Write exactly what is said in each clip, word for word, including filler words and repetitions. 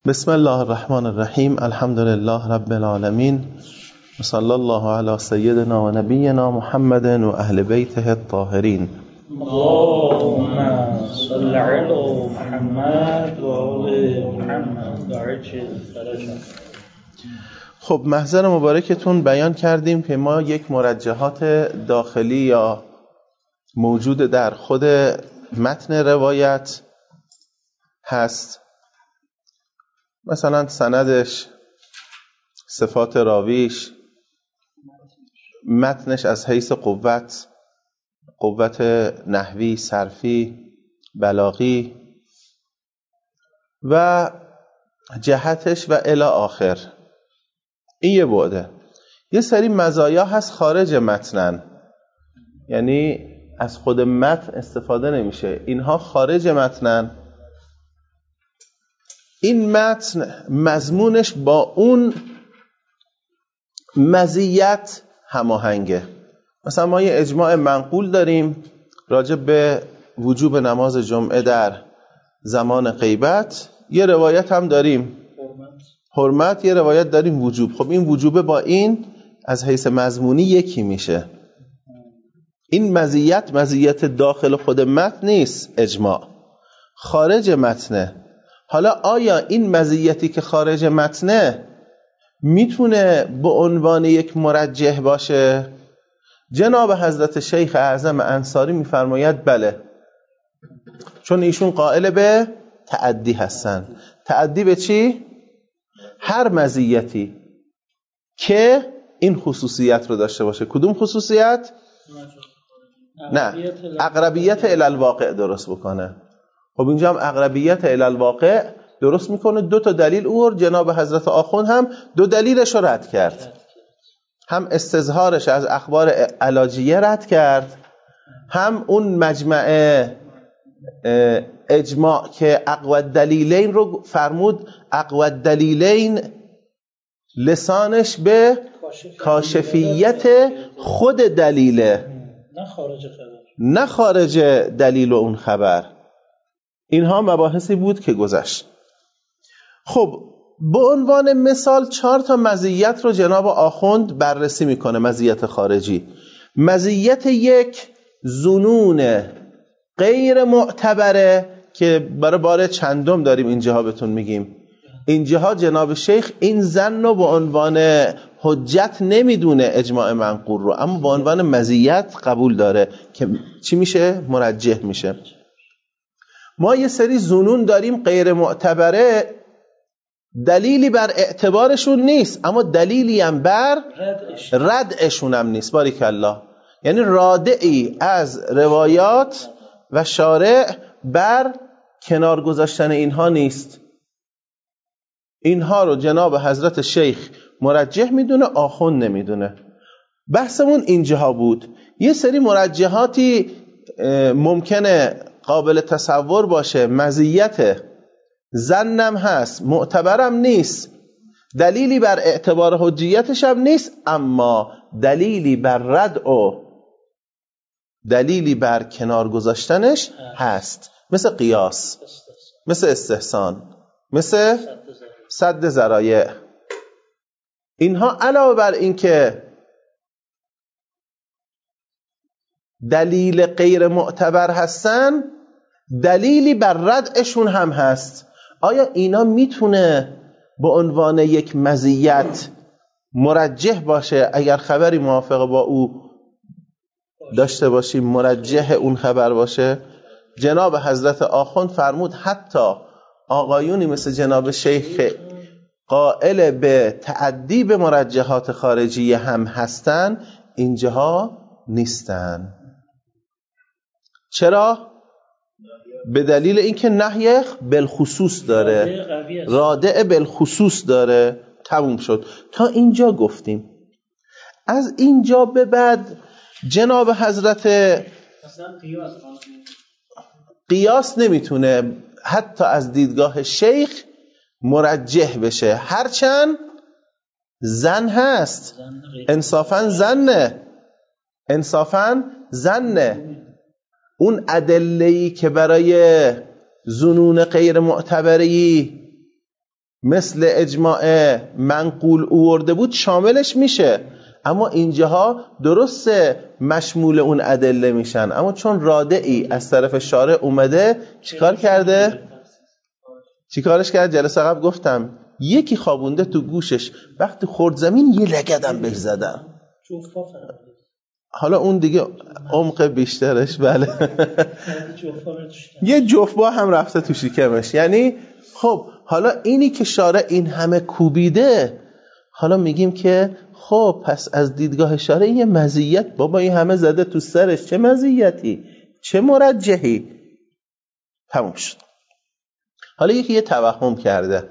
بسم الله الرحمن الرحیم. الحمد لله رب العالمین و صلی الله علی سیدنا و نبینا محمد و اهل بیته الطاهرین. اللهم صل علی محمد و آل محمد و عجل فرجهم. خب محضر مبارکتون بیان کردیم که ما یک مرجحات داخلی یا موجود در خود متن روایت هست، مثلا سندش، صفات راویش، متنش از حیث قوت قوت نحوی، صرفی، بلاغی و جهتش و الی آخر. این یه بعده. یه سری مزایا هست خارج متنن، یعنی از خود متن استفاده نمیشه، اینها خارج متنن. این متن مضمونش با اون مزیت هماهنگه. مثلا ما یه اجماع منقول داریم راجع به وجوب نماز جمعه در زمان غیبت، یه روایت هم داریم حرمت، یه روایت داریم وجوب. خب این وجوب با این از حیث مضمونی یکی میشه. این مزیت مزیت داخل خود متن نیست، اجماع خارج متنه. حالا آیا این مزیتی که خارج متنه میتونه به عنوان یک مرجح باشه؟ جناب حضرت شیخ اعظم انصاری میفرماید بله، چون ایشون قائل به تعدی هستن. تعدی به چی؟ هر مزیتی که این خصوصیت رو داشته باشه. کدوم خصوصیت؟ نه، اقربیت الی الواقع درست بکنه. خب اینجا هم اقربیت الی الواقع درست میکنه. دو تا دلیل اور، جناب حضرت آخوند هم دو دلیلش رو رد کرد، هم استظهارش از اخبار علاجیه رد کرد، هم اون مجمع اجماع که اقوى دلیلین رو فرمود. اقوى دلیلین لسانش به کاشفیت خود دلیله، نه خارج خبر، نه خارج دلیل اون خبر. اینها مباحثی بود که گذشت. خب به عنوان مثال چهار تا مزیت رو جناب آخوند بررسی میکنه. مزیت خارجی، مزیت یک ظنون غیر معتبره که برای بار چندم داریم اینجاها بهتون میگیم. اینجاها جناب شیخ این ظن رو به عنوان حجت نمیدونه اجماع منقول رو، اما به عنوان مزیت قبول داره که چی میشه؟ مرجح میشه. ما یه سری ظنون داریم غیر معتبره، دلیلی بر اعتبارشون نیست اما دلیلی هم بر ردشون هم نیست. باریکالله. یعنی رادعی از روایات و شارع بر کنار گذاشتن اینها نیست. اینها رو جناب حضرت شیخ مرجح میدونه، آخوند نمیدونه. بحثمون اینجاها بود. یه سری مرجحاتی ممکنه قابل تصور باشه، مزیت ظنم هست، معتبرم نیست، دلیلی بر اعتبار حجیتش هم نیست، اما دلیلی بر رد و دلیلی بر کنار گذاشتنش هست. مثل قیاس، مثل استحسان، مثل سد ذرایع. اینها علاوه بر این که دلیل غیر معتبر هستن، دلیلی بر ردشون هم هست. آیا اینا میتونه به عنوان یک مزیت مرجح باشه؟ اگر خبری موافق با او داشته باشیم مرجح اون خبر باشه. جناب حضرت آخوند فرمود حتی آقایونی مثل جناب شیخ قائل به تعدی به مرجحات خارجی هم هستن، اینجاها نیستن. چرا؟ به دلیل اینکه نهی بالخصوص داره، رادع بالخصوص داره. تموم شد. تا اینجا گفتیم. از اینجا به بعد جناب حضرت قیاس نمیتونه حتی از دیدگاه شیخ مرجح بشه، هرچند زن هست. انصافاً زنه، انصافاً زنه. اون ادله‌ای که برای ظنون غیر معتبری مثل اجماع منقول اوورده بود شاملش میشه، اما اینجاها درسته مشمول اون ادله میشن، اما چون رادعی از طرف شارع اومده چیکار کرده؟ چیکارش کرد؟ جلسه قبل گفتم یکی خوابونده تو گوشش، وقتی خورد زمین یه لگدم بهش زدم. حالا اون دیگه عمق بیشترش بله یه جفبا هم رفته تو شکمش. یعنی خب حالا اینی که شارع این همه کوبیده، حالا میگیم که خب پس از دیدگاه شارع یه مزیت، بابا این همه زده تو سرش، چه مزیتی، چه مرجحی، تموم شد. حالا یکی یه توهم کرده،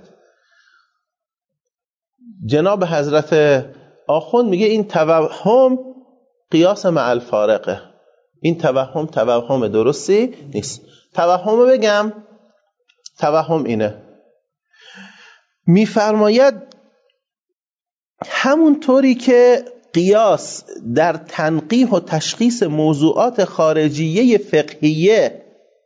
جناب حضرت آخوند میگه این توهم قیاس مع الفارقه، این توهم توهم درستی نیست. توهم بگم، توهم اینه، میفرماید همون طوری که قیاس در تنقیح و تشخیص موضوعات خارجیه فقهیه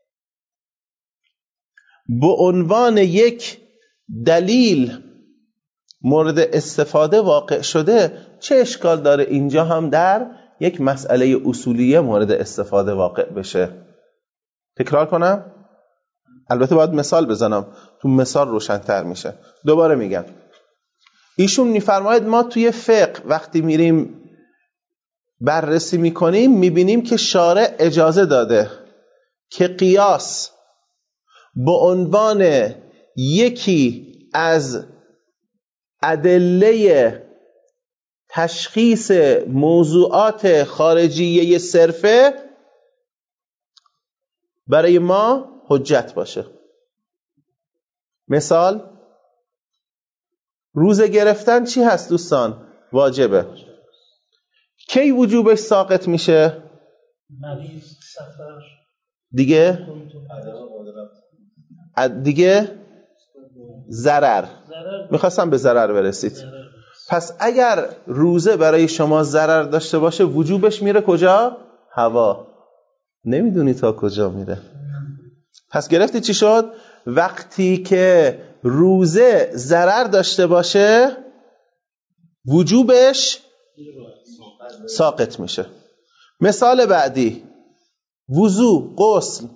به عنوان یک دلیل مورد استفاده واقع شده، چه اشکال داره اینجا هم در یک مسئله اصولیه مورد استفاده واقع بشه؟ تکرار کنم؟ البته باید مثال بزنم، تو مثال روشن‌تر میشه. دوباره میگم، ایشون میفرماید ما توی فقه وقتی میریم بررسی میکنیم میبینیم که شارع اجازه داده که قیاس به عنوان یکی از ادله تشخیص موضوعات خارجیه صرفه برای ما حجت باشه. مثال، روزه گرفتن چی هست دوستان؟ واجبه. کی وجوبش ساقط میشه؟ مریض، سفر، دیگه دیگه ضرر. میخواستم به ضرر برسید. پس اگر روزه برای شما ضرر داشته باشه وجوبش میره کجا؟ هوا. نمیدونی تا کجا میره. پس گرفتی چی شد؟ وقتی که روزه ضرر داشته باشه وجوبش ساقط میشه. مثال بعدی، وضو، غسل.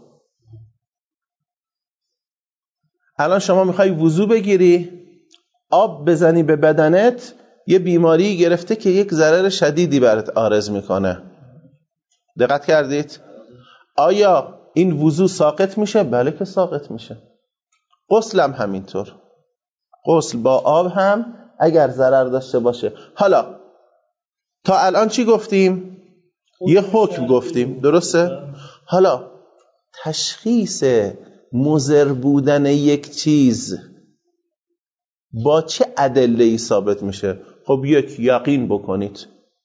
الان شما میخوای وضو بگیری، آب بزنی به بدنت، یه بیماری گرفته که یک ضرر شدیدی برات عارض میکنه. دقت کردید؟ آیا این وضو ساقط میشه؟ بله که ساقط میشه. غسل هم همینطور. غسل با آب هم اگر ضرر داشته باشه. حالا تا الان چی گفتیم؟ یه حکم گفتیم، درسته؟ حالا تشخیص مضر بودن یک چیز با چه ادله‌ای ثابت میشه؟ خب یک، یقین بکنید.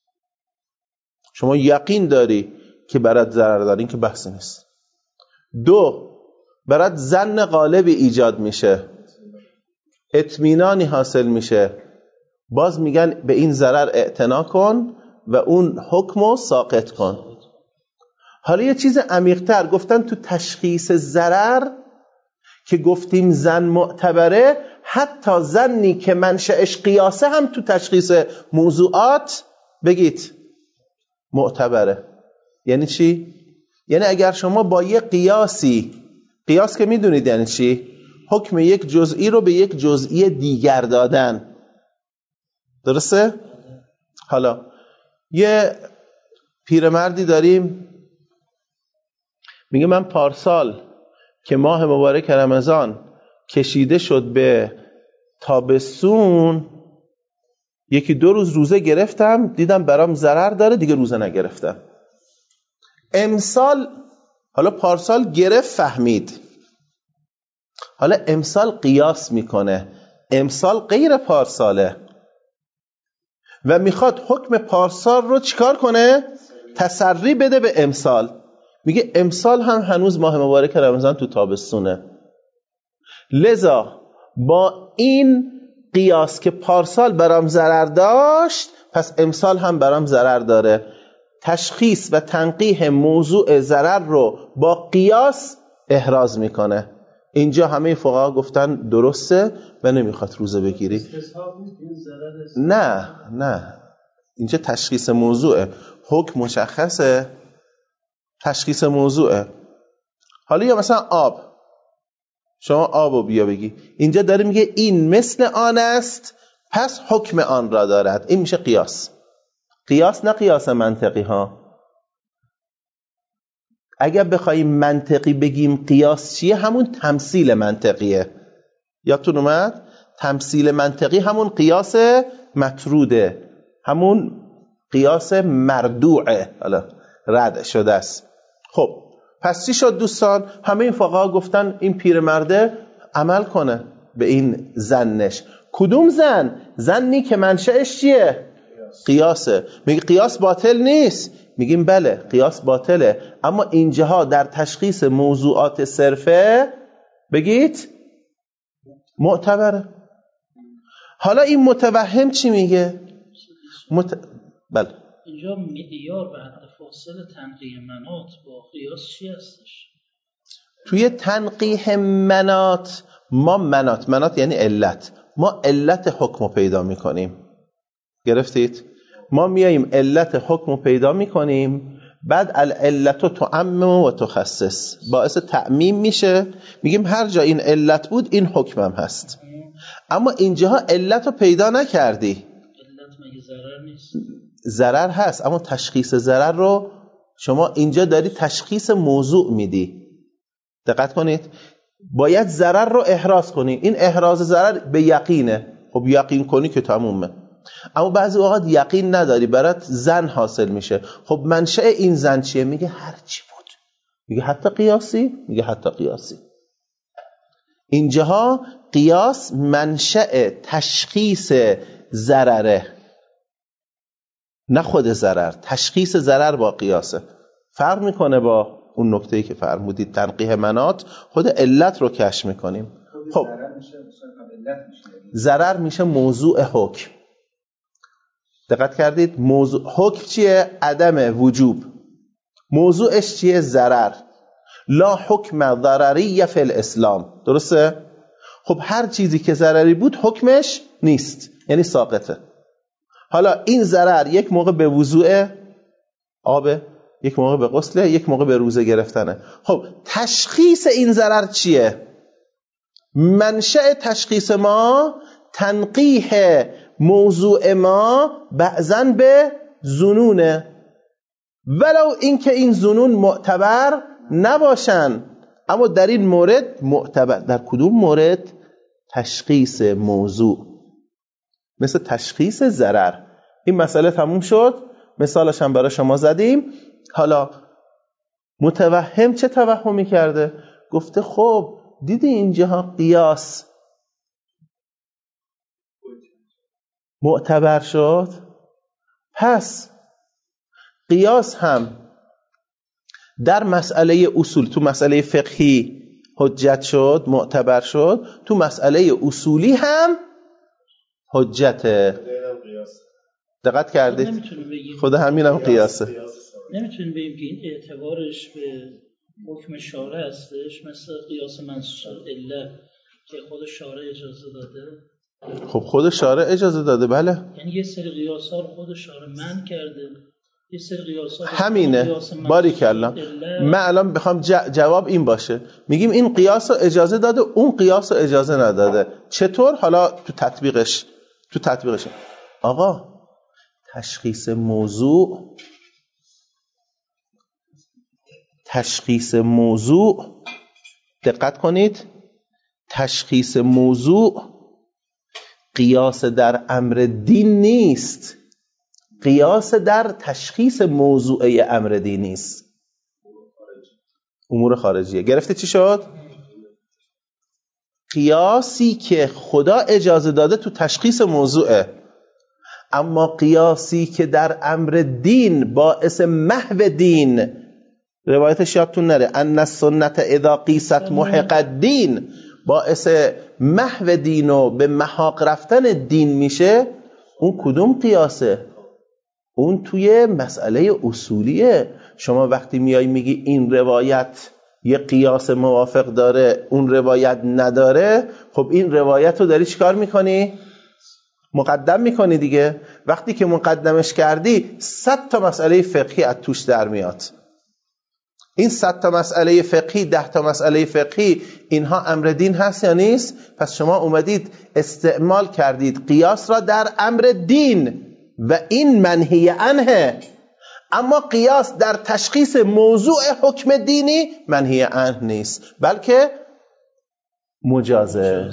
شما یقین داری که برات ضرر داره، این که بحث نیست. دو، برات ظن غالبی ایجاد میشه، اطمینانی حاصل میشه، باز میگن به این ضرر اعتنا کن و اون حکمو ساقط کن. حالا یه چیز عمیق‌تر گفتن تو تشخیص ضرر که گفتیم ظن معتبره، حتی ظنی که منشأش قیاسه هم تو تشخیص موضوعات بگید معتبره. یعنی چی؟ یعنی اگر شما با یه قیاسی، قیاس که میدونید یعنی چی؟ حکم یک جزئی رو به یک جزئی دیگر دادن، درسته؟ حالا یه پیرمردی داریم میگه من پارسال که ماه مبارک رمضان کشیده شد به تابستون، یکی دو روز روزه گرفتم، دیدم برام ضرر داره، دیگه روزه نگرفتم. امسال، حالا پارسال گرفت فهمید، حالا امسال قیاس میکنه، امسال غیر پارساله و میخواد حکم پارسال رو چیکار کنه؟ تسری بده به امسال. میگه امسال هم هنوز ماه مبارک رمضان تو تابستونه، لذا با این قیاس که پارسال برام ضرر داشت پس امسال هم برام ضرر داره. تشخیص و تنقیح موضوع ضرر رو با قیاس احراز میکنه. اینجا همه فقها گفتن درسته و نمیخواد روزه بگیری. نه نه اینجا تشخیص موضوعه، حکم مشخصه، تشخیص موضوعه. حالا یا مثلا آب، شما آبو بیا بگی، اینجا داره میگه این مثل آن است پس حکم آن را دارد. این میشه قیاس. قیاس نه قیاس منطقی ها. اگر بخوایم منطقی بگیم قیاس چیه، همون تمثیل منطقیه. یادتون اومد؟ تمثیل منطقی همون قیاس مطروده، همون قیاس مردوعه، حالا رد شده است. خب پس چی شد دوستان؟ همه این فقها گفتن این پیرمرده عمل کنه به این زنش. کدوم زن؟ زنی که منشأش چیه؟ قیاسه. میگه قیاس باطل نیست؟ میگیم بله قیاس باطله، اما اینجاها در تشخیص موضوعات صرفه بگید معتبره. حالا این متوهم چی میگه؟ مت... بله اینجا معیار و حد فاصل تنقیح مناط با قیاس چی هستش؟ توی تنقیح مناط ما مناط مناط یعنی علت، ما علت حکم رو پیدا میکنیم. گرفتید؟ ما میاییم علت حکم رو پیدا میکنیم، بعد العلت تعمم و تخصص، باعث تعمیم میشه، میگیم هر جا این علت بود این حکمم هست. اما اینجاها علت رو پیدا نکردی. علت مگه ضرر نیست؟ ضرر هست، اما تشخیص ضرر رو شما اینجا داری تشخیص موضوع میدی. دقت کنید، باید ضرر رو احراز کنی. این احراز ضرر به یقینه. خب یقین کنی که تمومه. اما بعضی اوقات یقین نداری، برات زن حاصل میشه. خب منشأ این زن چیه؟ میگه هر چی بود. میگه حتی قیاسی؟ میگه حتی قیاسی. اینجاها قیاس منشأ تشخیص ضرره، نه خود ضرر. تشخیص ضرر با قیاسه. فرق میکنه با اون نکته‌ای که فرمودید تنقیح مناط، خود علت رو کشف میکنیم. خب ضرر میشه موضوع حکم. دقت کردید؟ موضوع حکم چیه؟ عدم وجوب. موضوعش چیه؟ ضرر. لا حکم ضرری فی الاسلام. درسته؟ خب هر چیزی که ضرری بود حکمش نیست، یعنی ساقطه. حالا این ضرر یک موقع به وضوء آبه، یک موقع به غسله، یک موقع به روزه گرفتنه. خب تشخیص این ضرر چیه؟ منشأ تشخیص ما تنقیح موضوع ما بعضاً به ظنونه، ولو اینکه این ظنون معتبر نباشن، اما در این مورد معتبر. در کدوم مورد؟ تشخیص موضوع، مثل تشخیص ضرر. این مسئله تموم شد، مثالش هم برای شما زدیم. حالا متوهم چه توهمی کرده؟ گفته خب دیدی اینجاها قیاس معتبر شد، پس قیاس هم در مسئله اصول، تو مسئله فقهی حجت شد، معتبر شد، تو مسئله اصولی هم حجته. دقت کردید؟ خدا همین هم قیاسه. نمیتونیم بگیم که این اعتبارش به حکم شارع هستش، مثل قیاس منصوص الا که خود شارع اجازه داده. خب خود شارع اجازه داده، بله. یعنی یه سری قیاس‌ها رو خود شارع منع کرده، یه سری قیاس‌ها همینه. باریکلا. من الان بخوام جواب این باشه، میگیم این قیاس رو اجازه داده، اون قیاس رو اجازه نداده. چطور؟ حالا تو تطبیقش تو تطبیقش آقا تشخیص موضوع تشخیص موضوع دقت کنید، تشخیص موضوع قیاس در امر دین نیست، قیاس در تشخیص موضوع امر دین نیست، امور خارجیه. گرفته چی شد؟ قیاسی که خدا اجازه داده تو تشخیص موضوعه، اما قیاسی که در امر دین باعث محو دین، روایتش یادتون نره ان السنت اذا قیست محق الدین، باعث محو دین و به محاق رفتن دین میشه، اون کدوم قیاسه؟ اون توی مسئله اصولیه. شما وقتی میای میگی این روایت یه قیاس موافق داره اون روایت نداره، خب این روایت رو داری چیکار میکنی؟ مقدم میکنی دیگه. وقتی که مقدمش کردی صد تا مسئله فقهی از توش در میاد. این صد تا مسئله فقهی، ده تا مسئله فقهی، اینها امر دین هست یا نیست؟ پس شما اومدید استعمال کردید قیاس را در امر دین و این منهی عنه. اما قیاس در تشخیص موضوع حکم دینی منهی عنه نیست، بلکه مجازه.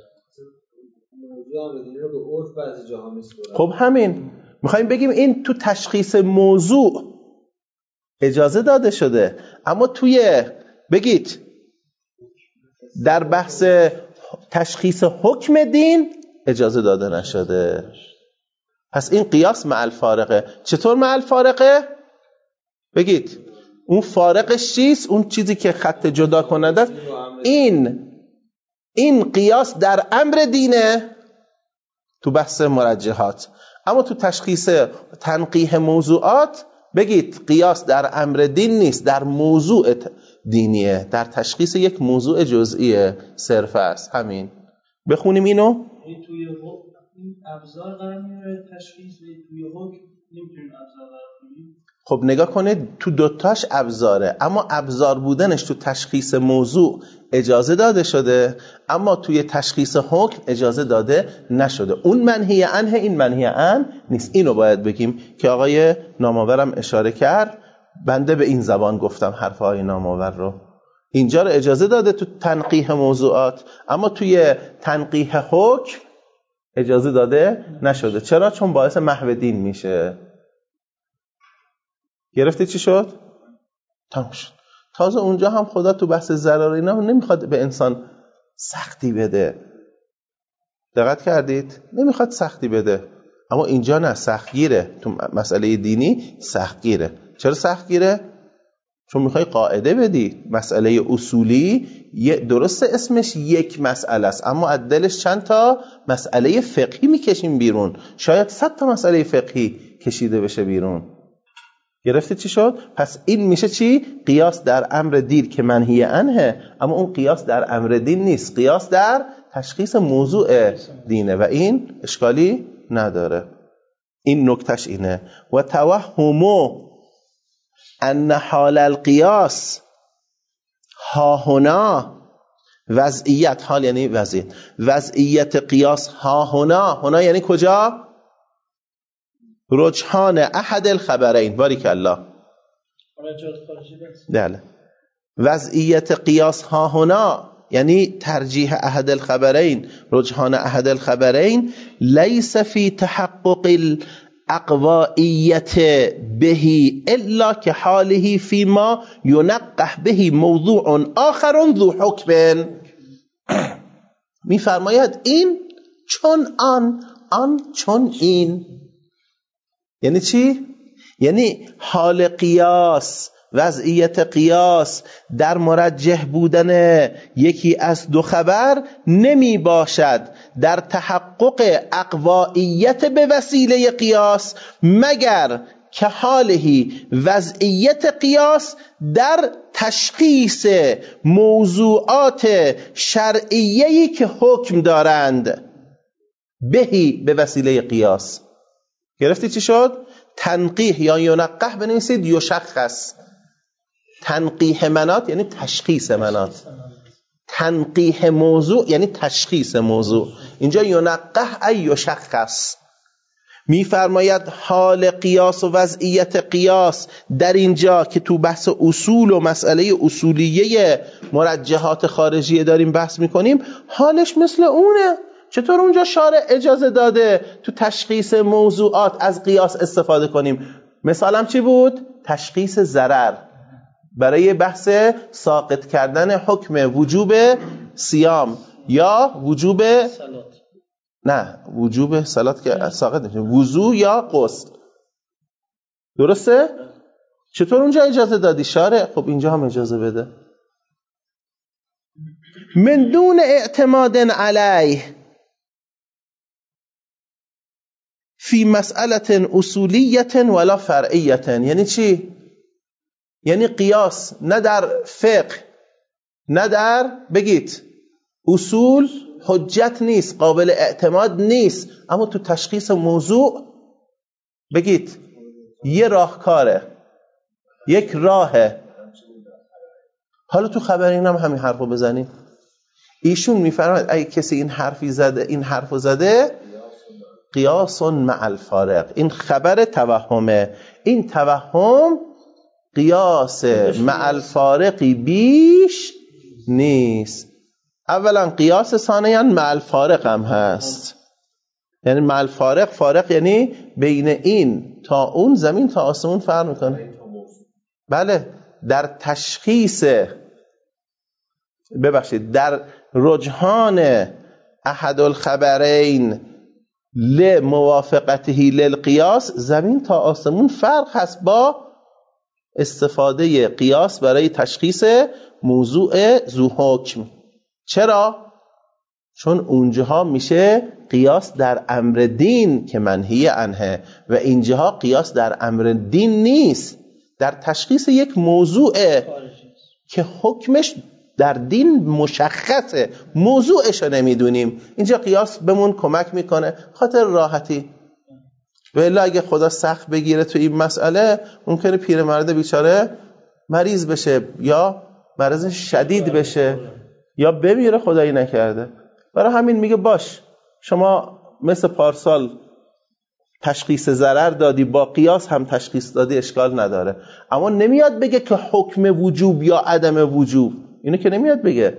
خب همین میخوایم بگیم این تو تشخیص موضوع اجازه داده شده، اما توی بگید در بحث تشخیص حکم دین اجازه داده نشده. پس این قیاس مع الفارقه. چطور مع الفارقه؟ بگید اون فارقش چیست؟ اون چیزی که خط جدا کننده است. این این قیاس در امر دینه تو بحث مرجحات، اما تو تشخیص تنقیح موضوعات بگید قیاس در امر دین نیست، در موضوع دینیه، در تشخیص یک موضوع جزئیه صرف است. همین. بخونیم اینو. توی این ابزار قرار میره تشخیص، توی حکم نمیتونیم ابزار قرار کنیم. خب نگاه کنید تو دوتاش ابزاره، اما ابزار بودنش تو تشخیص موضوع اجازه داده شده، اما توی تشخیص حکم اجازه داده نشده. اون منهی عنه، این منهی عنه نیست. اینو باید بگیم که آقای نامآورم اشاره کرد. بنده به این زبان گفتم حرفهای نامآور رو. اینجا رو اجازه داده تو تنقیح موضوعات، اما توی تنقیح حکم اجازه داده نشده. چرا؟ چون باعث محو دین میشه. گرفتی چی شد؟ تمام شد. تازه اونجا هم خدا تو بحث ضرر اینا نمیخواد به انسان سختی بده. دقت کردید؟ نمیخواد سختی بده. اما اینجا نه، سختگیره. تو مسئله دینی سختگیره. چرا سختگیره؟ چون میخوای قاعده بدی. مسئله اصولی درسته اسمش یک مسئله است، اما از دلش چند تا مسئله فقهی میکشیم بیرون. شاید صد تا مسئله فقهی کشیده بشه بیرون. گرفته چی شد؟ پس این میشه چی؟ قیاس در امر دین که منهی عنه، اما اون قیاس در امر دین نیست، قیاس در تشخیص موضوع دینه و این اشکالی نداره. این نکتش اینه. و توهمو ان حال القیاس ها هنا، وضعیت، حال یعنی وضعیت، وضعیت قیاس ها هنا، هنا یعنی کجا؟ رجحان احد الخبرین. باریک الله. بله. وضعیت قیاس ها هنا یعنی ترجیح احد الخبرین، رجحان احد الخبرین، لیس فی تحقق الاقوائیت بهی الا که حاله فی ما ینقح بهی موضوع آخر ذو حکم. می فرماید این چون آن، آن چون این. یعنی چی؟ یعنی حال قیاس، وضعیت قیاس در مرجح بودن یکی از دو خبر نمی باشد در تحقق اقوائیت به وسیله قیاس، مگر که حالهی وضعیت قیاس در تشخیص موضوعات شرعیه‌ای که حکم دارند بهی به وسیله قیاس. گرفتی چی شد؟ تنقیح یا ینقح بنویسید، یشخص. تنقیح منات یعنی تشخیص منات، تنقیح موضوع یعنی تشخیص موضوع. اینجا ینقح ای یشخص. میفرماید حال قیاس و وضعیت قیاس در اینجا که تو بحث اصول و مسئله اصولیه مرجحات خارجیه داریم بحث میکنیم، حالش مثل اونه. چطور اونجا شارع اجازه داده تو تشخیص موضوعات از قیاس استفاده کنیم؟ مثالم چی بود؟ تشخیص ضرر برای بحث ساقط کردن حکم وجوب صیام یا وجوب صلات. نه، وجوب صلات که ساقط نمیشه، وضو یا غسل. درسته؟ چطور اونجا اجازه دادی شارع؟ خب اینجا هم اجازه بده. من دون اعتماد علیه فی مسئله اصولیت ولا فرعیت. یعنی چی؟ یعنی قیاس نه در فقه نه در بگید اصول حجت نیست، قابل اعتماد نیست، اما تو تشخیص موضوع بگید یه راهکاره، یک راهه. حالا تو خبرین هم همین حرفو بزنیم. ایشون میفرماید اگه کسی این حرفی زده، این حرفو زده، قیاس مع الفارق، این خبر توهمه، این توهم قیاس مع الفارقی بیش نیست. اولا قیاس، ثانیاً مع الفارق هم هست. یعنی مع الفارق، فارق یعنی بین این تا اون، زمین تا آسمون فرق میکنه. بله، در تشخیص، ببخشید، در رجحان احد الخبرین لموافقته للقیاس، زمین تا آسمون فرق هست با استفاده قیاس برای تشخیص موضوع ذو حکم. چرا؟ چون اونجاها میشه قیاس در امر دین که منهی عنه و اینجاها قیاس در امر دین نیست، در تشخیص یک موضوع که حکمش در دین مشخصه، موضوعش رو نمیدونیم. اینجا قیاس بهمون کمک میکنه خاطر راحتی. و الا اگه خدا سخت بگیره تو این مسئله، ممکنه پیرمرد بیچاره مریض بشه یا مرض شدید بشه یا بمیره، خدایی نکرده. برای همین میگه باش، شما مثل پارسال تشخیص ضرر دادی، با قیاس هم تشخیص دادی، اشکال نداره. اما نمیاد بگه که حکم وجوب یا عدم وجوب، اینو که نمیاد بگه.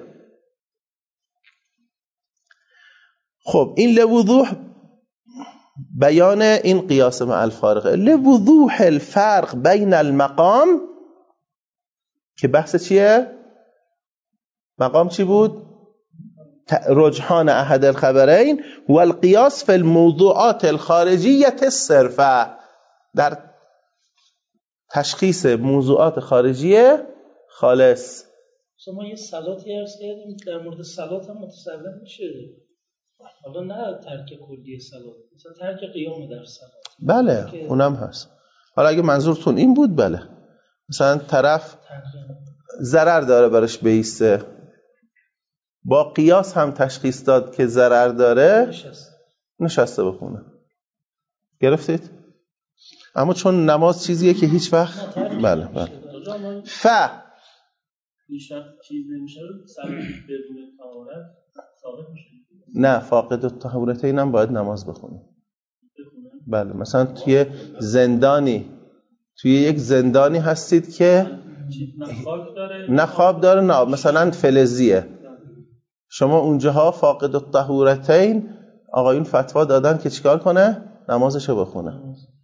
خب این لوضوح بیان این قیاس مع الفارقه. لوضوح الفرق بین المقام، که بحث چیه؟ مقام چی بود؟ رجحان احد الخبرین و القیاس فی الموضوعات الخارجیت الصرفه، در تشخیص موضوعات خارجی خالص. شما یه صلاتی عرض کردیم، در مورد صلات هم متصور میشه، حالا نه ترک کلی صلات، مثلا ترک قیام در صلات. بله که... اونم هست. حالا اگه منظورتون این بود، بله، مثلا طرف ضرر داره برش بیسته، با قیاس هم تشخیص داد که ضرر داره، نشسته, نشسته بخونه. گرفتید؟ اما چون نماز چیزیه که هیچ وقت بله بله ف بیشتر چیز نمیشه، سر بدون طهارت ثابت میشه. نه، فاقد الطهورتین هم باید نماز بخونه. بله، مثلا توی زندانی، توی یک زندانی هستید که نه خواب داره نه مثلا فلزیه، شما اونجاها فاقد الطهورتین آقایون فتوا دادن که چیکار کنه؟ نمازشو بخونه.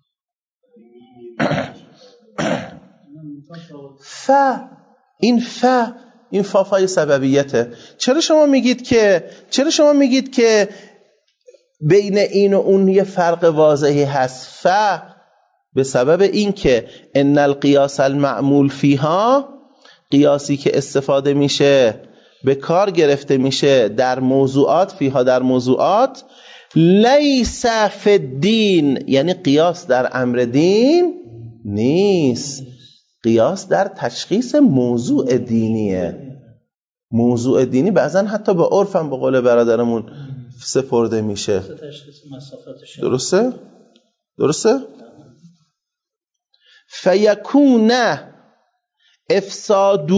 ف این ف این فافای سببیته. چرا شما میگید که چرا شما میگید که بین این و اون یه فرق واضحی هست؟ ف به سبب این که ان القیاس المعمول فیها، قیاسی که استفاده میشه، به کار گرفته میشه در موضوعات، فیها در موضوعات، لیس فی الدین، یعنی قیاس در امر دین نیست، قیاس در تشخیص موضوع دینیه. موضوع دینی بعضا حتی به عرف هم به قول برادرمون سپرده میشه. درسته؟ درسته؟ فیکون افساده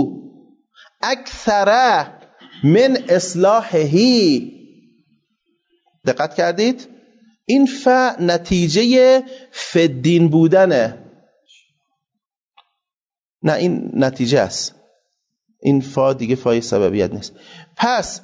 اکثر من اصلاحهی. دقت کردید؟ این ف نتیجه فدین بودنه. نه، این نتیجه است. این فا دیگه فای سببیت نیست. پس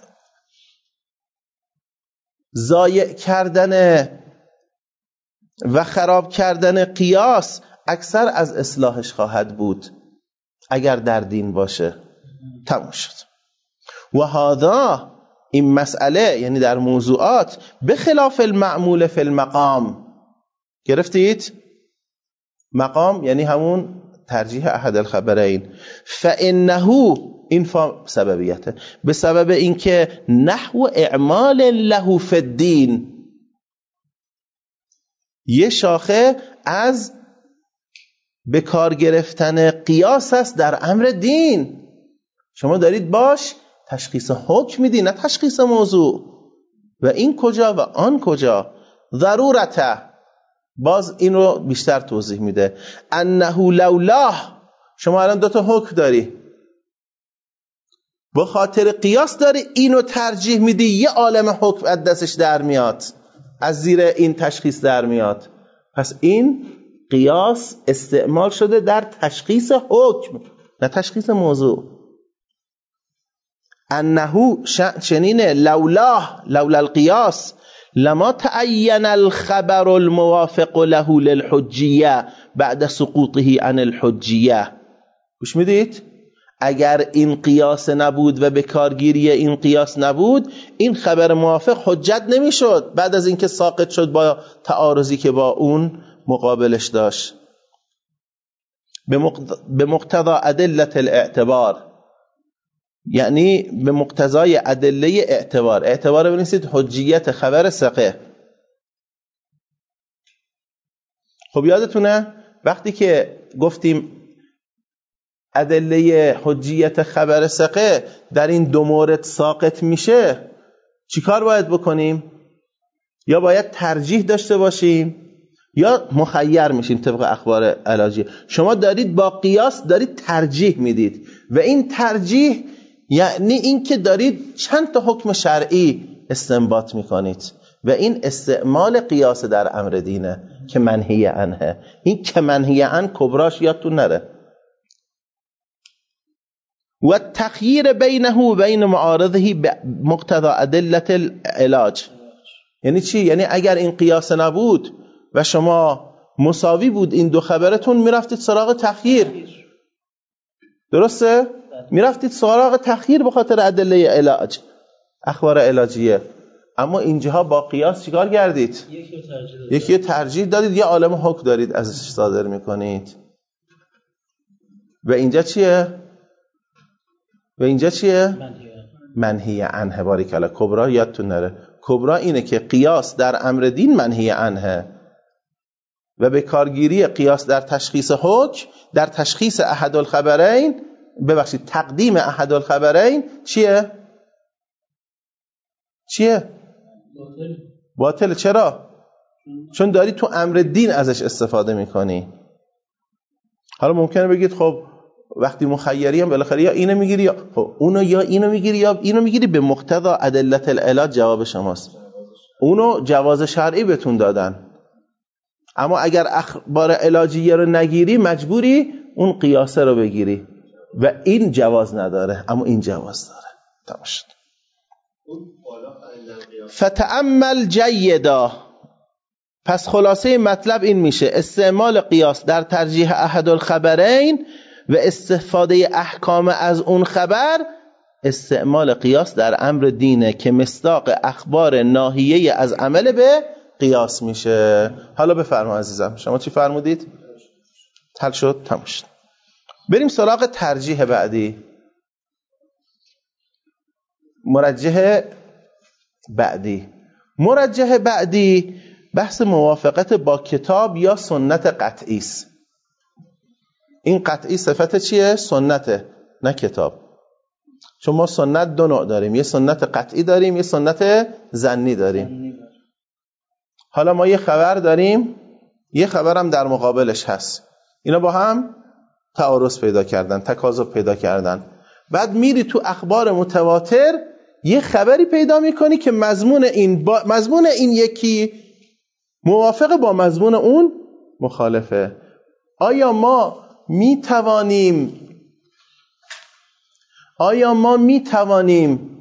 ضایع کردن و خراب کردن قیاس اکثر از اصلاحش خواهد بود اگر در دین باشه. تموم شد. و هذا، این مسئله یعنی در موضوعات، به خلاف المعمول فی المقام. گرفتید؟ مقام یعنی همون ترجیح احد الخبرین. فانه، این فا سببیته، به سبب اینکه نحو اعمال له فی الدین، یه شاخه از به کار گرفتن قیاس است در امر دین. شما دارید باش تشخیص حکم میدی، نه تشخیص موضوع. و این کجا و آن کجا. ضرورته، باز این رو بیشتر توضیح میده. انه لولاه، شما الان دو تا حکم داری، با خاطر قیاس داری اینو ترجیح میدی، یه عالم حکم از دستش در میاد، از زیر این تشخیص در میاد. پس این قیاس استعمال شده در تشخیص حکم، نه تشخیص موضوع. انه چنینه، لولاه، لولا القیاس لما تعین الخبر الموافق له للحجیه بعد سقوطه عن الحجیه. گوش میدید؟ اگر این قیاس نبود و به کارگیری این قیاس نبود، این خبر موافق حجت نمیشد بعد از اینکه ساقط شد با تعارضی که با اون مقابلش داشت. به مقتضا ادله الاعتبار، یعنی به مقتضای ادله اعتبار. اعتبار بنویسید حجیت خبر ثقه. خب یادتونه وقتی که گفتیم ادله حجیت خبر ثقه در این دو مورد ساقط میشه، چیکار باید بکنیم؟ یا باید ترجیح داشته باشیم یا مخیر میشیم طبق اخبار علاجی. شما دارید با قیاس دارید ترجیح میدید و این ترجیح یعنی این که دارید چند تا حکم شرعی استنباط میکنید و این استعمال قیاس در امر دینه که منهی عنه. این که منهی عنه کبراش یادتون نره. و تخییر بینه و بین معارضه مقتضا ادله العلاج. یعنی چی؟ یعنی اگر این قیاس نبود و شما مساوی بود این دو خبرتون، میرفتید سراغ تخییر. درسته؟ میرفتید سراغ تخییر به خاطر ادله علاج، اخبار علاجیه. اما اینجاها با قیاس چیکار کردید؟ یکی ترجیح دادید، یه عالم حکم دارید ازش صادر میکنید. و اینجا چیه؟ و اینجا چیه؟ منهی عنه. باریک الله. کبرا یادتون نره. کبرا اینه که قیاس در امر دین منهی عنه و به کارگیری قیاس در تشخیص حکم، در تشخیص احد الخبرین، ببخشید تقدیم احد الخبرین چیه؟ چیه؟ باطل. باطل. چرا؟ چون داری تو امر دین ازش استفاده میکنی. حالا ممکنه بگید خب وقتی مخیری هم بالاخره یا اینو میگیری یا خب اونو، یا اینو میگیری یا اینو میگیری. به مقتضا ادله العلاج جواب شماست. اونو جواز شرعی بهتون دادن، اما اگر اخبار علاجیه رو نگیری مجبوری اون قیاسه رو بگیری و این جواز نداره، اما این جواز داره. تمام شد. فتأمل جیدا. پس خلاصه مطلب این میشه استعمال قیاس در ترجیح احد الخبرین و استفاده احکام از اون خبر، استعمال قیاس در امر دینه که مصداق اخبار ناهیه از عمل به قیاس میشه. حالا بفرما عزیزم، شما چی فرمودید؟ حل شد؟ تمام شد. بریم سراغ ترجیح بعدی. مرجح بعدی. مرجح بعدی بحث موافقت با کتاب یا سنت قطعی است. این قطعی صفت چیه؟ سنته، نه کتاب. چون ما سنت دو نوع داریم، یه سنت قطعی داریم، یه سنت ظنی داریم. حالا ما یه خبر داریم، یه خبرم در مقابلش هست، اینا با هم تعارض پیدا کردن، تکاذب پیدا کردن. بعد میری تو اخبار متواتر یه خبری پیدا میکنی که مضمون این با مضمون این یکی موافق با مضمون اون مخالفه. آیا ما می توانیم آیا ما می توانیم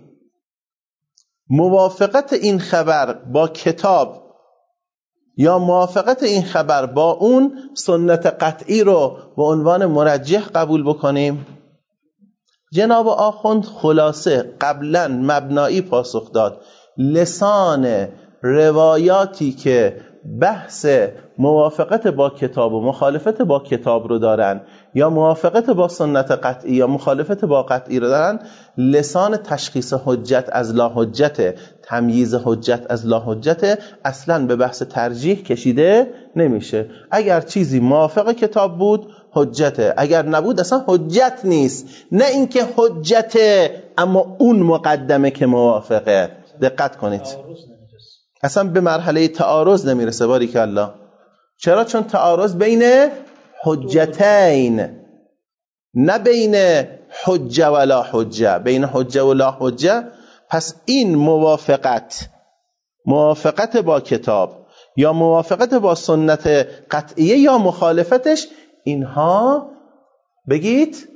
موافقت این خبر با کتاب یا موافقت این خبر با اون سنت قطعی رو به عنوان مرجح قبول بکنیم؟ جناب آخوند خلاصه قبلا مبنایی پاسخ داد. لسان روایاتی که بحث موافقت با کتاب و مخالفت با کتاب رو دارن یا موافقت با سنت قطعی یا مخالفت با قطعی رو دارن، لسان تشخیص حجت از لا حجت، تمییز حجت از لا حجت، اصلا به بحث ترجیح کشیده نمیشه. اگر چیزی موافق کتاب بود حجته، اگر نبود اصلا حجت نیست. نه اینکه حجته اما اون مقدمه که موافقه. دقت کنید، اصلا به مرحله تعارض نمیرسه. باریکالله. چرا؟ چون تعارض بین حجتین، نه بین حجه ولا حجه، بین حجه ولا حجه. پس این موافقت، موافقت با کتاب یا موافقت با سنت قطعیه یا مخالفتش، اینها بگید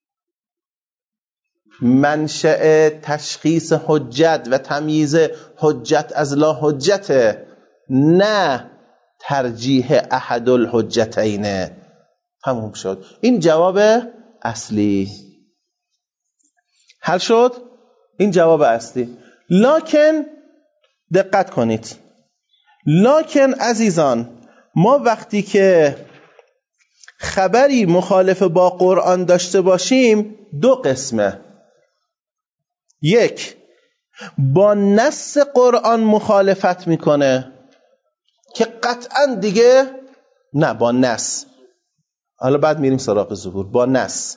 منشأ تشخیص حجت و تمییز حجت از لا حجت، نه ترجیح احد الحجتین. تموم شد. این جواب اصلی حل شد. این جواب اصلی. لکن دقت کنید، لکن عزیزان، ما وقتی که خبری مخالف با قرآن داشته باشیم دو قسمه. یک، با نص قرآن مخالفت میکنه که قطعا دیگه نه، با نص. حالا بعد میریم سراغ ظهور. با نص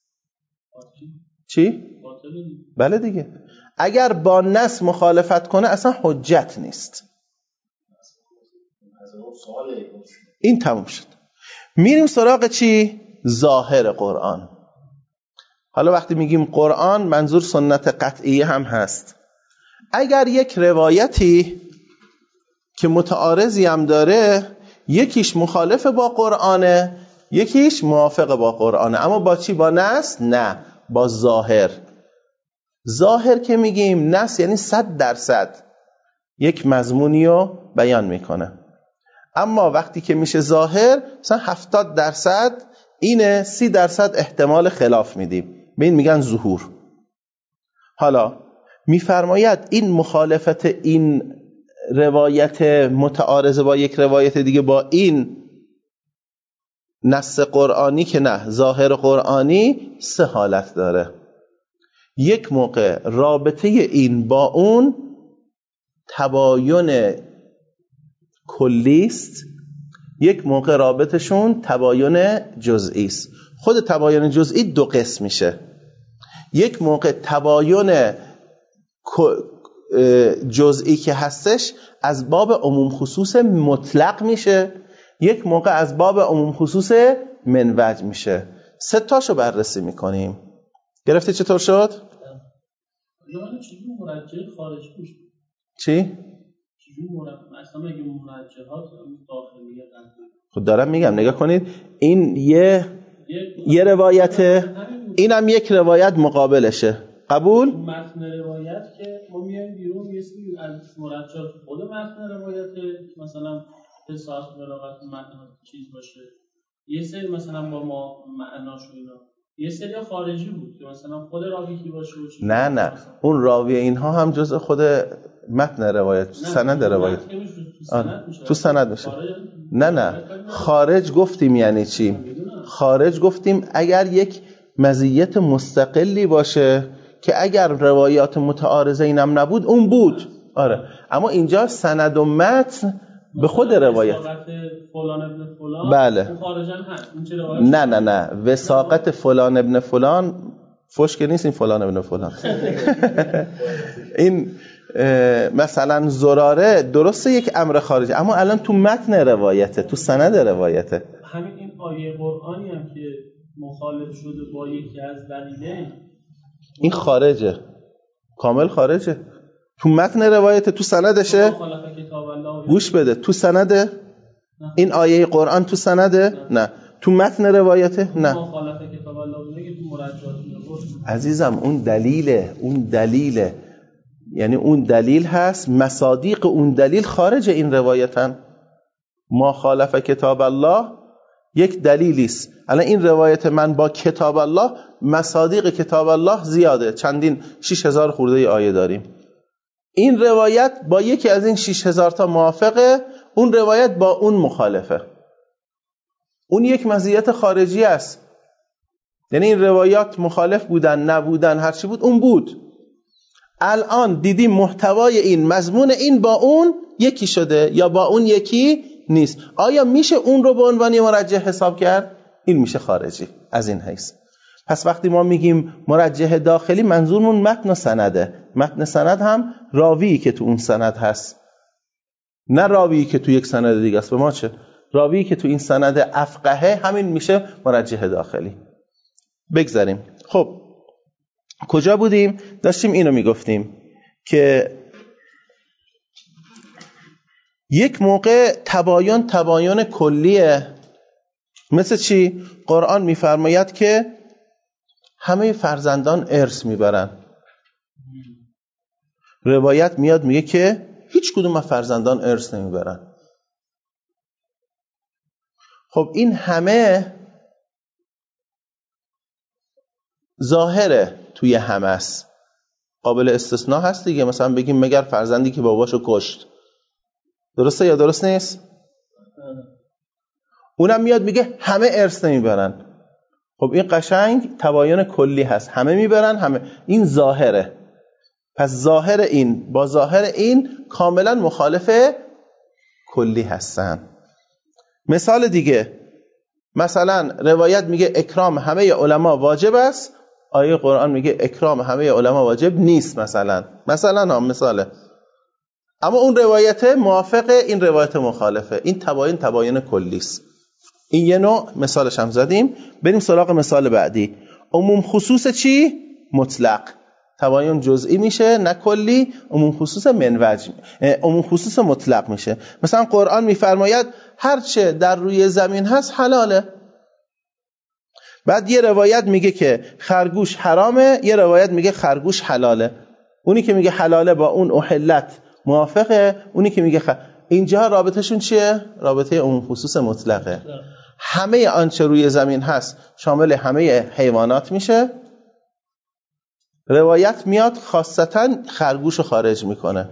چی؟ بله دیگه. اگر با نص مخالفت کنه اصلا حجت نیست. این تموم شد. میریم سراغ چی؟ ظاهر قرآن. حالا وقتی میگیم قرآن منظور سنت قطعی هم هست. اگر یک روایتی که متعارضی هم داره، یکیش مخالف با قرآنه، یکیش موافق با قرآنه، اما با چی؟ با نص؟ نه، با ظاهر. ظاهر که میگیم نص یعنی صد درصد یک مضمونی رو بیان میکنه، اما وقتی که میشه ظاهر مثلا هفتاد درصد اینه، سی درصد احتمال خلاف میدیم، به این میگن ظهور. حالا میفرماید این مخالفت این روایت متعارض با یک روایت دیگه با این نص قرآنی که نه، ظاهر قرآنی، سه حالت داره. یک موقع رابطه این با اون تباین کلی است، یک موقع رابطشون تباین جزئی است. خود تباین جزئی دو قسم میشه. یک موقع تباین جزئی که هستش از باب عموم خصوص مطلق میشه، یک موقع از باب عموم خصوص منوج میشه. سه تاشو بررسی میکنیم. گرفتی چطور شد؟ یعنی چیزی مرجع خارجی میشه. چی؟ چیزی مرجع اصلا میگه مرجعات داخلیه. خود دارم میگم نگاه کنید، این یه یه روایته، اینم یک روایت مقابلشه. قبول؟ متن روایت که ما میایم بیرون یه سری از مرجعات خود متن روایت، مثلا احساس بلاغت متن چیز باشه، یه سری مثلا با ما معناش و اینا، یه سری خارجی بود که مثلا خود راوی کی باشه و چی. نه نه مثلا. اون راوی اینها هم جزء خود متن روایت، سند روایت. تو سند میشه. نه نه خارج گفتیم یعنی چی؟ خارج گفتیم اگر یک مزیت مستقلی باشه که اگر روایات متعارضه اینم نبود اون بود. آره، اما اینجا سند و متن به خود روایت. فلان ابن فلان بله. خارجاً هست. نه نه نه وثاقت فلان ابن فلان فوش که نیست، این فلان ابن فلان. این مثلا زراره درسته یک امر خارجی، اما الان تو متن روایته، تو سند روایته. همین این آیه قرآنی هم که مخالف شده با یکی از دلیله، این خارجه، کامل خارجه. تو متن روایت، تو سندشه. گوش بده، تو سنده این آیه قرآن، تو سنده نه، تو متن روایته نه. عزیزم اون دلیله، اون دلیله، یعنی اون دلیل هست، مصادیق اون دلیل خارج این روایتن. ما خالف کتاب الله یک دلیلی است. الان این روایت من با کتاب الله، مصادیق کتاب الله زیاده، چندین شش هزار خورده آیه داریم. این روایت با یکی از این شش هزار تا موافقه، اون روایت با اون مخالفه. اون یک مزیت خارجی است. یعنی این روایات مخالف بودن، نبودن، هر چی بود اون بود. الان دیدیم محتوای این، مضمون این با اون یکی شده یا با اون یکی نیست. آیا میشه اون رو به عنوان مرجح حساب کرد؟ این میشه خارجی از این حیث. پس وقتی ما میگیم مرجح داخلی منظورمون متن و سنده. متن سند هم راویی که تو اون سند هست، نه راویی که تو یک سند دیگه است. به ما چه؟ راویی که تو این سند افقهه، همین میشه مرجح داخلی. بگذاریم. خب کجا بودیم؟ داشتیم اینو میگفتیم که یک موقع تباین تباین کلیه. مثل چی؟ قرآن میفرماید که همه فرزندان ارث میبرن. روایت میاد میگه که هیچ کدوم از فرزندان ارث نمیبرن. خب این همه ظاهره توی همه است، قابل استثناء هست دیگه. مثلا بگیم مگر فرزندی که باباشو کشت، درسته یا درست نیست؟ اونم میاد میگه همه ارث نمیبرن. خب این قشنگ تباین کلی هست، همه میبرن همه، این ظاهره. پس ظاهر این با ظاهر این کاملا مخالف کلی هستن. مثال دیگه، مثلا روایت میگه اکرام همه علما واجب است، آیه قرآن میگه اکرام همه علما واجب نیست. مثلا مثلا هم مثاله، اما اون روایت موافق این روایت مخالفه. این تباین تباین کلی است. این یه نوع مثالش هم زدیم. بریم سراغ مثال بعدی. عموم خصوص چی؟ مطلق. تباین جزئی میشه نه کلی. عموم خصوص منوج، عموم خصوص مطلق میشه. مثلا قرآن میفرماید هر چه در روی زمین هست حلاله. بعد یه روایت میگه که خرگوش حرامه، یه روایت میگه خرگوش حلاله. اونی که میگه حلاله با اون احلت موافقه، اونی که میگه خ... اینجا رابطهشون چیه؟ رابطه عموم خصوص مطلقه. همه آنچه روی زمین هست شامل همه حیوانات میشه. روایت میاد خاصتا خرگوش رو خارج میکنه.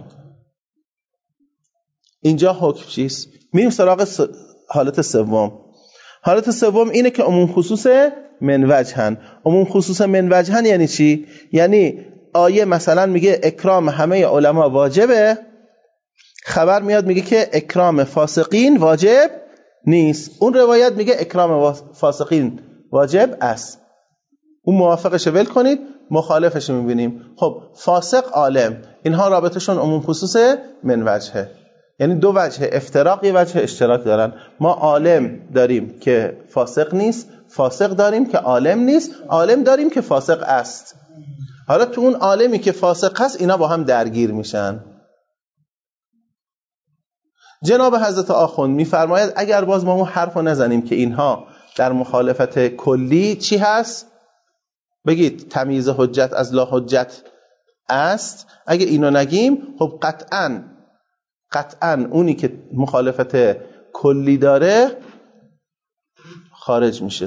اینجا حکم چیست؟ میریم سراغ س... حالت سوم. حالت سوم اینه که عموم خصوص منوجهن. عموم خصوص منوجهن یعنی چی؟ یعنی آیه مثلا میگه اکرام همه علما واجبه، خبر میاد میگه که اکرام فاسقین واجب نیست. اون روایت میگه اکرام فاسقین واجب است. اون موافقش ول کنید، مخالفش میبینیم. خب فاسق عالم، اینها رابطشون عموم خصوص منوجهه. یعنی دو وجه افتراق، یه وجه اشتراک دارن. ما عالم داریم که فاسق نیست، فاسق داریم که عالم نیست، عالم داریم که فاسق است. حالا تو اون عالمی که فاسق هست اینا با هم درگیر میشن. جناب حضرت آخوند میفرماید اگر باز ما اون حرف رو نزنیم که اینها در مخالفت کلی چی هست؟ بگید تمییز حجت از لا حجت است. اگه اینو نگیم خب قطعاً قطعاً اونی که مخالفت کلی داره خارج میشه.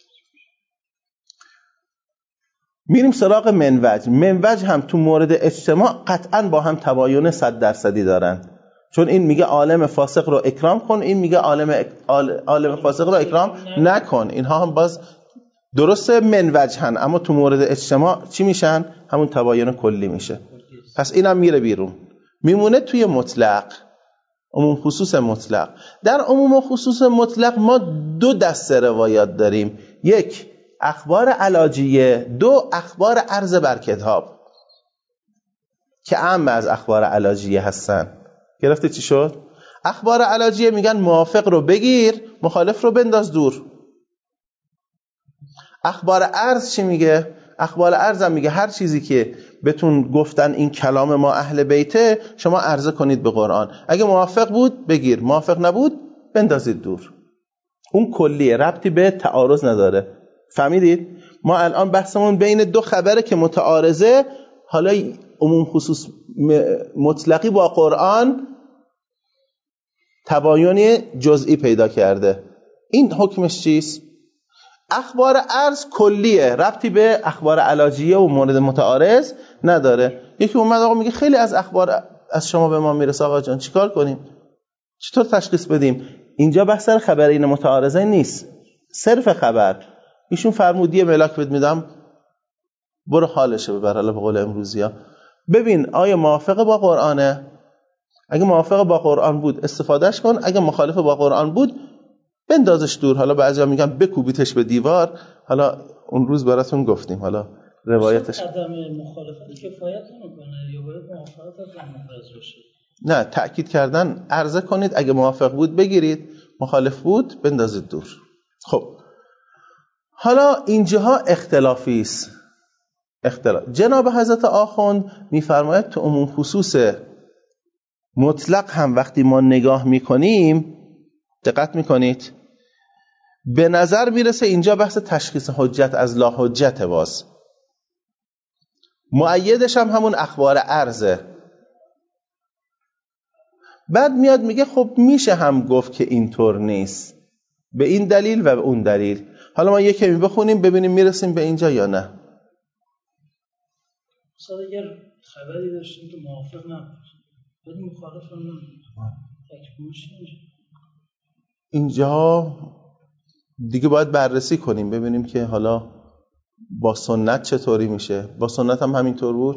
میریم سراغ منوج. منوج هم تو مورد اجتماع قطعاً با هم تباین صد درصدی دارن. چون این میگه عالم فاسق رو اکرام کن، این میگه عالم عالم فاسق رو اکرام نکن. اینها هم باز درسته منوجهن، اما تو مورد اجتماع چی میشن؟ همون تباین کلی میشه. پس اینم میره بیرون، میمونه توی مطلق، عموم خصوص مطلق. در عموم خصوص مطلق ما دو دسته روایات داریم. یک اخبار علاجیه، دو اخبار عرض بر کتاب که اعم از اخبار علاجیه هستن. گرفته چی شد؟ اخبار علاجیه میگن موافق رو بگیر، مخالف رو بنداز دور. اخبار عرض چی میگه؟ اخبار عرض هم میگه هر چیزی که بهتون گفتن این کلام ما اهل بیته شما عرضه کنید به قرآن. اگه موافق بود بگیر، موافق نبود بندازید دور. اون کلیه، ربطی به تعارض نداره. فهمیدید؟ ما الان بحثمون بین دو خبره که متعارضه. حالا عموم خصوص مطلقی با قرآن تباینی جزئی پیدا کرده. این حکمش چیست؟ اخبار عرض کلیه، ربطی به اخبار علاجیه و مورد متعارض نداره. یکی اومد آقا میگه خیلی از اخبار از شما به ما میرسه، آقا جان چیکار کنیم؟ چطور تشخیص بدیم؟ اینجا بحث سر خبرین متعارضه نیست، صرف خبر. ایشون فرمود یه ملاک بهت میدم برو حالشه ببر، حالا به قول امروزیا. ببین آیا موافقه با قرآنه؟ اگه موافقه با قرآن بود استفادهش کن، اگه مخالف با قرآن بود بندازش دور. حالا بعضیا میگن بکوبیتش به دیوار، حالا اون روز براتون گفتیم حالا روایتش. عدم مخالفت کفایت نمیکنه یا باید موافقت از محرز باشه؟ نه، تأکید کردن عرضه کنید، اگه موافق بود بگیرید، مخالف بود بندازید دور. خب حالا اینجاها اختلافی است. اختلاف جناب حضرت آخوند میفرماید تو عموم خصوص مطلق هم وقتی ما نگاه میکنیم، دقت میکنید به نظر میرسه اینجا بحث تشخیص حجت از لا حجت، باز مؤیدش هم همون اخبار عرضه. بعد میاد میگه خب میشه هم گفت که اینطور نیست به این دلیل و به اون دلیل. حالا ما یکی می بخونیم ببینیم میرسیم به اینجا یا نه. مثلا اگر خبری داشتیم که موافق نبود ولی مخالف هم نبود، تکمیلش اینجا اینجا دیگه باید بررسی کنیم ببینیم که حالا با سنت چطوری میشه. با سنت هم همینطور بود.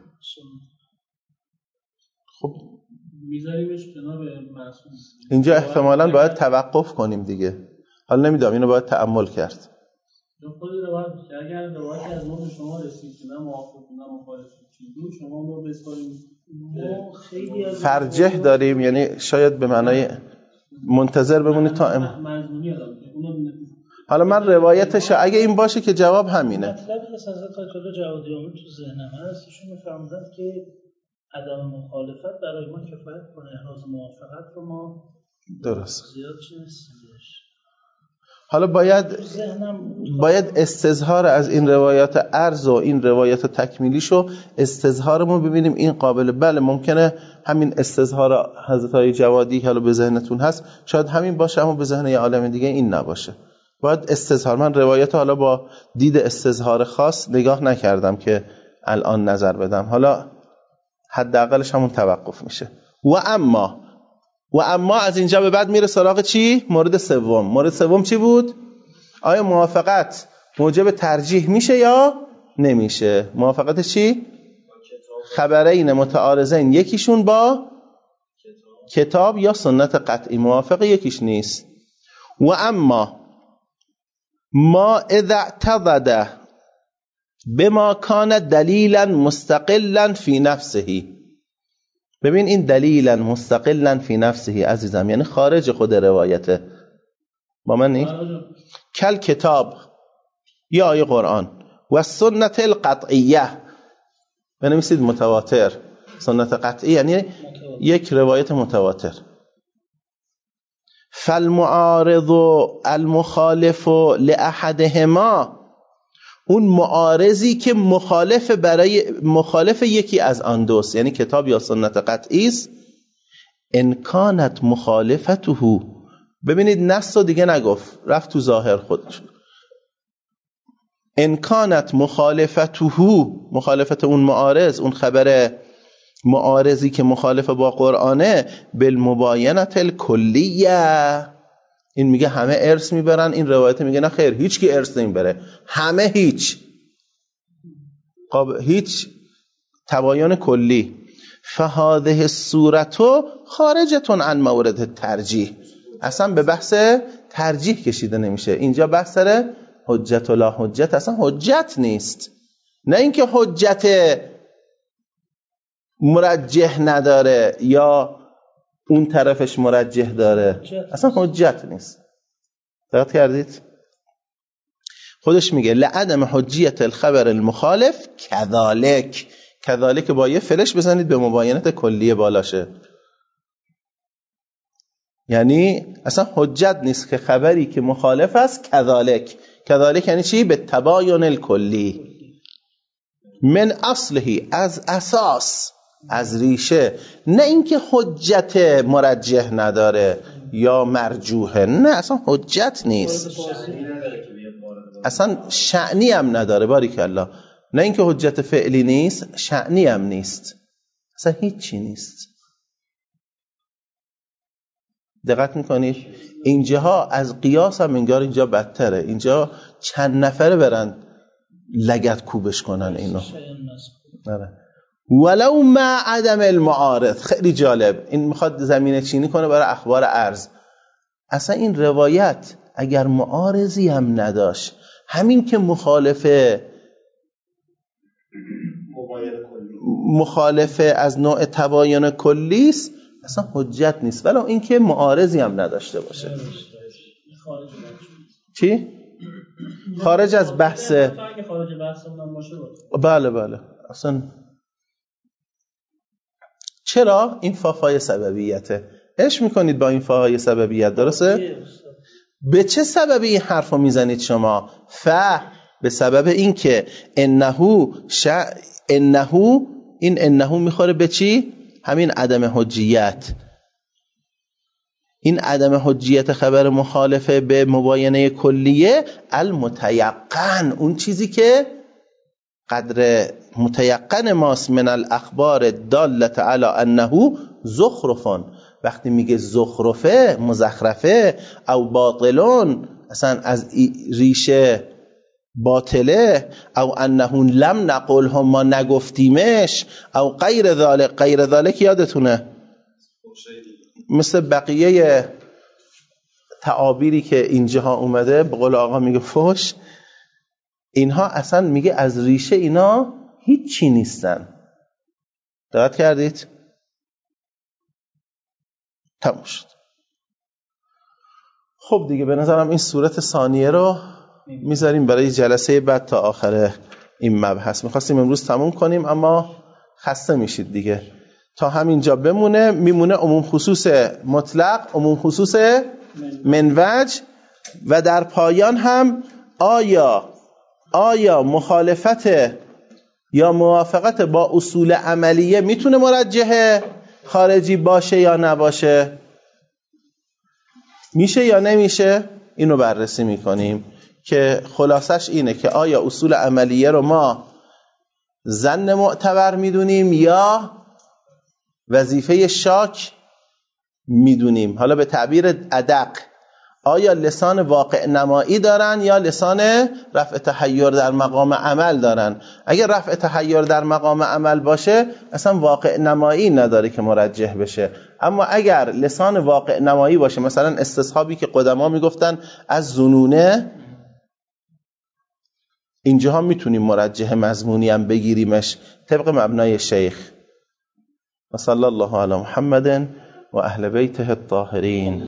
خب میذاریمش کنار معصوم. اینجا احتمالاً باید توقف کنیم دیگه. حالا نمیدونم، اینو باید تأمل کرد. خود روایت اگر روایت از ما به شما رسید که نه موافق نه مخالف چیزی شما ما بسپاریم ما خیلی از فرجه داریم، یعنی شاید به معنای منتظر بمونید تا ام... مضمونی دارم. حالا من روایتش اگه این باشه که جواب همینه. مطلبی که حضرت آیت الله جوادیانی تو ذهنم هست، ایشون می‌فرمودن که عدم مخالفت برای ما کفایت کنه، احراز موافقت رو ما درست زیاد نیست. حالا باید باید استظهار از این روایات عرض و این روایات تکمیلیشو استظهارمون ببینیم این قابل. بله ممکنه همین استظهار حضرت آقای جوادی حالا به ذهنتون هست، شاید همین باشه، اما به ذهن یه عالم دیگه این نباشه. باید استظهار، من روایات حالا با دید استظهار خاص نگاه نکردم که الان نظر بدم، حالا حداقلش همون توقف میشه. و اما و اما از اینجا به بعد میره سراغ چی؟ مورد سوم. مورد سوم چی بود؟ آیا موافقت موجب ترجیح میشه یا نمیشه؟ موافقت چی؟ خبرین متعارضین، یکیشون با کتاب یا سنت قطعی موافق، یکیش نیست. و اما ما اذا اعتضد بما کان دلیلا مستقلا فی نفسه. ببین این دلیلا مستقلا فی نفسه عزیزم یعنی خارج خود روایته، با من نیست؟ کل کتاب یا آیه قرآن و سنت القطعیه، بنویسید متواتر. سنت قطعی یعنی یک روایت متواتر. فالمعارض المخالف لاحدهما، اون معارضی که مخالف برای مخالف یکی از آن دوست، یعنی کتاب یا سنت قطعی است. ان کانت مخالفته، ببینید نص رو دیگه نگفت، رفت تو ظاهر خودش. ان کانت مخالفته، مخالفت اون معارض، اون خبر معارضی که مخالف با قرآنه، بالمباینت الکلیه، این میگه همه ارث میبرن، این روایت میگه نه خیر هیچ کی ارث نمیبره، همه هیچ قاب... هیچ تباین کلی. فهذه الصورت خارجتون عن مورد ترجیح، اصلا به بحث ترجیح کشیده نمیشه. اینجا بحث سر حجت و لا حجت، اصلا حجت نیست، نه اینکه حجت مرجح نداره یا اون طرفش مرجح داره، اصلا حجت نیست. دقت کردید؟ خودش میگه لعدم حجیت الخبر المخالف کذالک. کذالک با یه فلش بزنید به مباینت کلیه بالاشه، یعنی اصلا حجت نیست که خبری که مخالف است کذالک. کذالک یعنی چی؟ به تباین الکلی من اصلهی، از اساس، از ریشه، نه اینکه حجت مرجح نداره یا مرجوحه، نه اصلا حجت نیست، اصلا شأنی هم نداره. باریکالله. نه اینکه حجت فعلی نیست، شأنی هم نیست، اصلا هیچی نیست. دقت میکنید؟ اینجاها از قیاس هم انگار اینجا بدتره، اینجا چند نفره برن لگد کوبش کنن اینو. آره. ولو مع عدم المعارض. خیلی جالب، این میخواد زمینه چینی کنه برای اخبار عرض. اصلا این روایت اگر معارضی هم نداشت، همین که مخالفه مخالفه از نوع تباین کلی است اصلا حجت نیست، ولی این که معارضی هم نداشته باشه. چی؟ خارج از بحث. بله بله اصلا. چرا؟ این فاهای سببیته. ايش میکنید با این فاهای سببیت؟ درسته؟ به چه سببی این حرف رو میزنید شما؟ ف به سبب این که انهو ش... انهو این انهو میخوره به چی؟ همین عدم حجیت. این عدم حجیت خبر مخالفه به مباینه کلیه المتیقن، اون چیزی که قدر متیقن ماست من الاخبار دالت علی انه زخرفون. وقتی میگه زخرفه، مزخرفه او باطلون، اصلا از ریشه باطله، او انه لم نقله ما نگفتیمش، او غیر ذالک. غیر ذالک یادتونه مثل بقیه تعابیری که اینجاها اومده، به قول آقا میگه فوش، اینها اصلا میگه از ریشه اینا هیچی نیستن. دقت کردید؟ تموم شد. خب دیگه به نظرم این صورت ثانیه رو میذاریم برای جلسه بعد تا آخر این مبحث. میخواستیم امروز تموم کنیم اما خسته میشید دیگه. تا همینجا بمونه، میمونه عموم خصوص مطلق، عموم خصوص منوج، و در پایان هم آیا آیا مخالفت یا موافقت با اصول عملیه میتونه مرجح خارجی باشه یا نباشه؟ میشه یا نمیشه؟ اینو بررسی میکنیم که خلاصش اینه که آیا اصول عملیه رو ما ظن معتبر میدونیم یا وظیفه شاک میدونیم. حالا به تعبیر ادق، آیا لسان واقع نمایی دارن یا لسان رفع تحیر در مقام عمل دارن؟ اگر رفع تحیر در مقام عمل باشه اصلا واقع نمایی نداره که مرجح بشه. اما اگر لسان واقع نمایی باشه، مثلا استصحابی که قدما میگفتن از ظنونه، اینجاها میتونیم مرجح مضمونی هم بگیریمش طبق مبنای شیخ. و صلی الله علی محمد و اهل بیته الطاهرین.